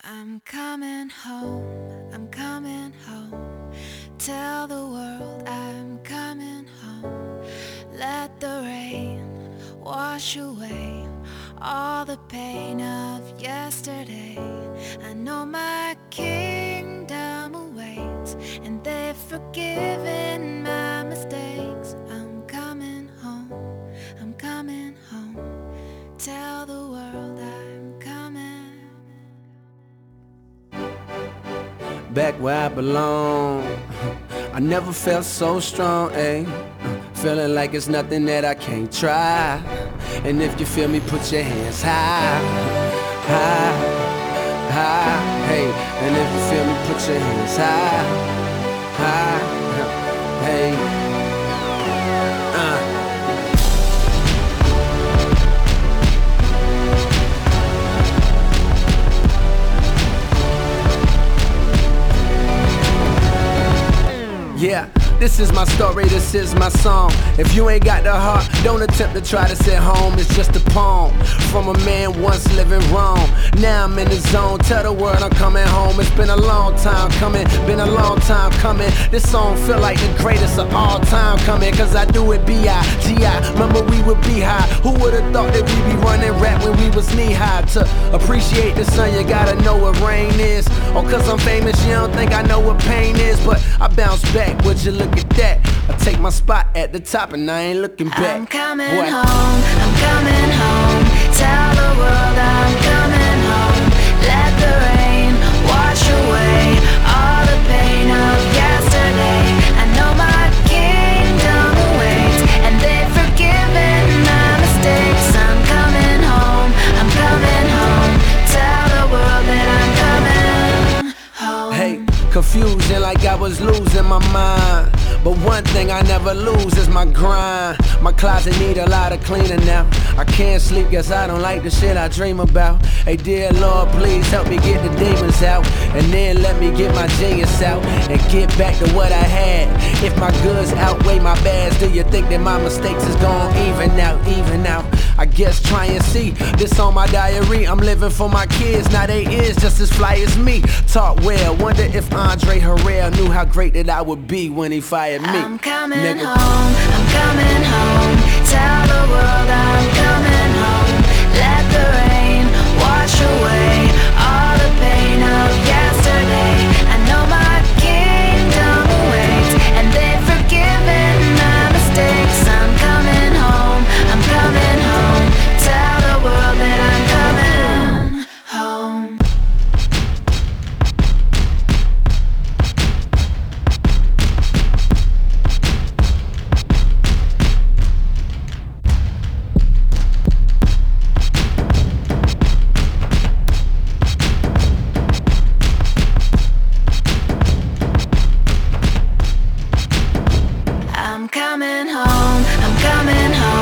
I'm coming home, I'm coming home. Tell the world I'm coming home. Let the rain wash away all the pain of yesterday. I know my kingdom awaits, and they've forgiven my mistakes. I'm coming home, I'm coming home. Tell the world I'm coming. Back where I belong. I never felt so strong, ayy. Feeling like it's nothing that I can't try. And if you feel me, put your hands high, high, high, hey. And if you feel me, put your hands high, high, hey. Yeah, this is my story, this is my song. If you ain't got the heart, don't attempt to try to sit home. It's just a poem from a man once living wrong. Now I'm in the zone, tell the world I'm coming home. It's been a long time coming, been a long time coming. This song feel like the greatest of all time coming, cause I do it B.I.G.I. Remember we would be high. Who would've thought that we'd be running rap when we was knee high? To appreciate the sun, you gotta know what rain is. Oh, cause I'm famous, you don't think I know what pain is. But I bounce back, would you look at that? I take my spot at the top and I ain't looking back. I'm coming home, I'm coming home. Tell the world I'm coming home. Let the rain wash away all the pain of yesterday. I know my kingdom awaits, and they've forgiven my mistakes. I'm coming home, I'm coming home. Tell the world that I'm coming home. Hey, confusion like I was losing my mind. But one thing I never lose is my grind. My closet need a lot of cleaning now. I can't sleep, guess I don't like the shit I dream about. Hey dear Lord, please help me get the demons out, and then let me get my genius out and get back to what I had. If my goods outweigh my bads, do you think that my mistakes is gon' even out, even out? I guess try and see this on my diary. I'm living for my kids, now they is just as fly as me. Taught well, wonder if Andre Harrell knew how great that I would be when he fired me. I'm coming home, I'm coming home. Tell the world I'm coming home. Let the rain wash away all the pain of yesterday. I know my kingdom awaits, and they've forgiven my mistakes. I'm coming home, I'm coming home. Tell the world that I'm coming home. I'm coming home, I'm coming home.